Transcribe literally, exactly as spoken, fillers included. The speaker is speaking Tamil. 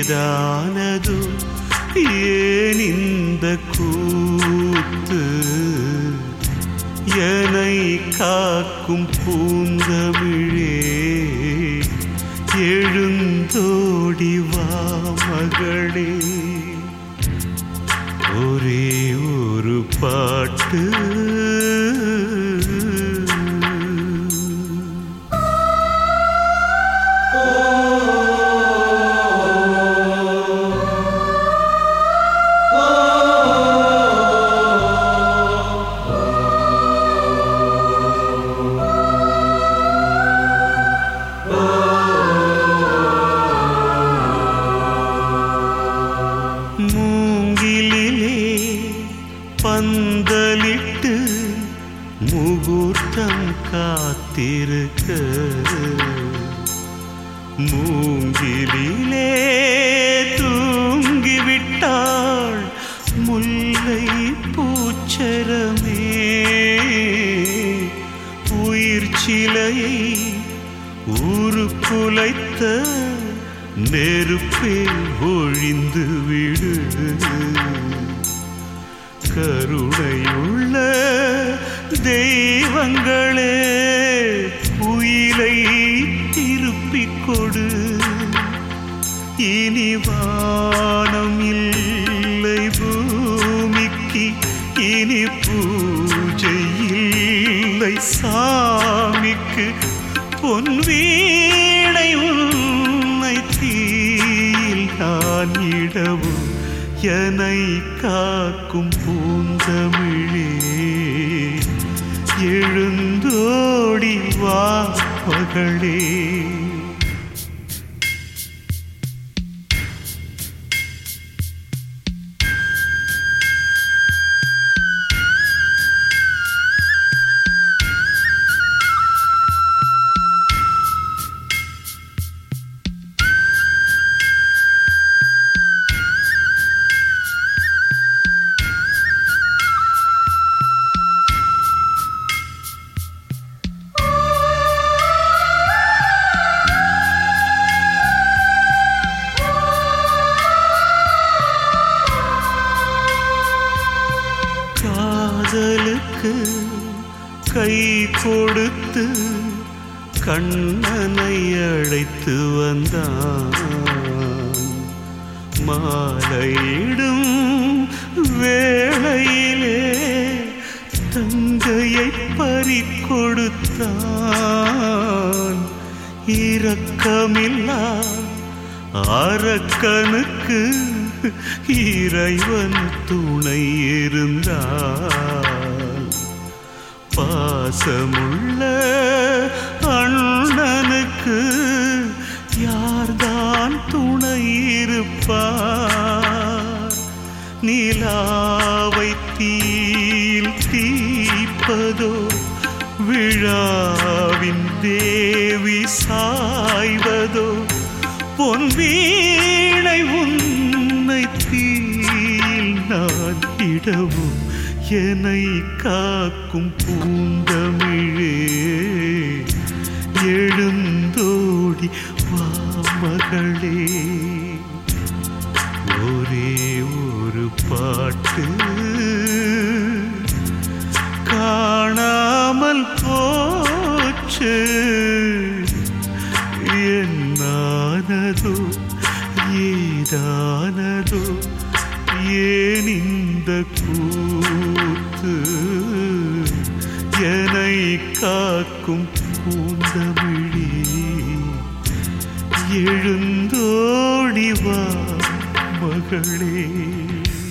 ஏதானது ஏன் இந்த கூத்து என்னை காக்கும் பூந்தமிழே எழுந்தோடி வா மகளே ஒரே ஒரு பாட்டு மூங்கிலிலே பந்தலிட்டு முகூர்த்தம் காத்திருக்க மூங்கிலிலே தூங்கிவிட்டாள் முல்லை பூச்சரமே உயிர் சிலையை உருக்குலைத்த நெருப்பே ஒழிந்து விடு கருணையுள்ள தெய்வங்களே உயிரை திருப்பிக் கொடு இனி வானம் இல்லை பூமிக்கு இனி பூஜை இல்லை சாமிக்கு பொன் வீணை உன்னை தீயில் நான் இடவும் என்னை காக்கும் பூந்தமிழே எழுந்தோடி வா மகளே காதலுக்கு கை கொடுத்து கண்ணனை அழைத்து வந்தான் மாலையிடும் வேளையிலே தங்கையை பறிகொடுத்தான் இரக்கமில்லா அரக்கனுக்கு இறைவன் துணை இருந்தால் பாசமுள்ள அண்ணனுக்கு யார்தான் துணை இருப்பார் நிலாவை தீயில் தீப்பதோ விழாவின் தேவி சாய்வதோ பொன் வீணை உன்னை தீயில் நான் இடவும் என்னை காக்கும் பூந்தமிழே எழுந்தோடி வா மகளே ஒரே ஒரு பாட்டு காணாமல் போச்சு என்னானதோ ஏதானதோ ஏன் இந்த கூத்து என்னை காக்கும் பூந்தமிழே எழுந்தோடி வா மகளே.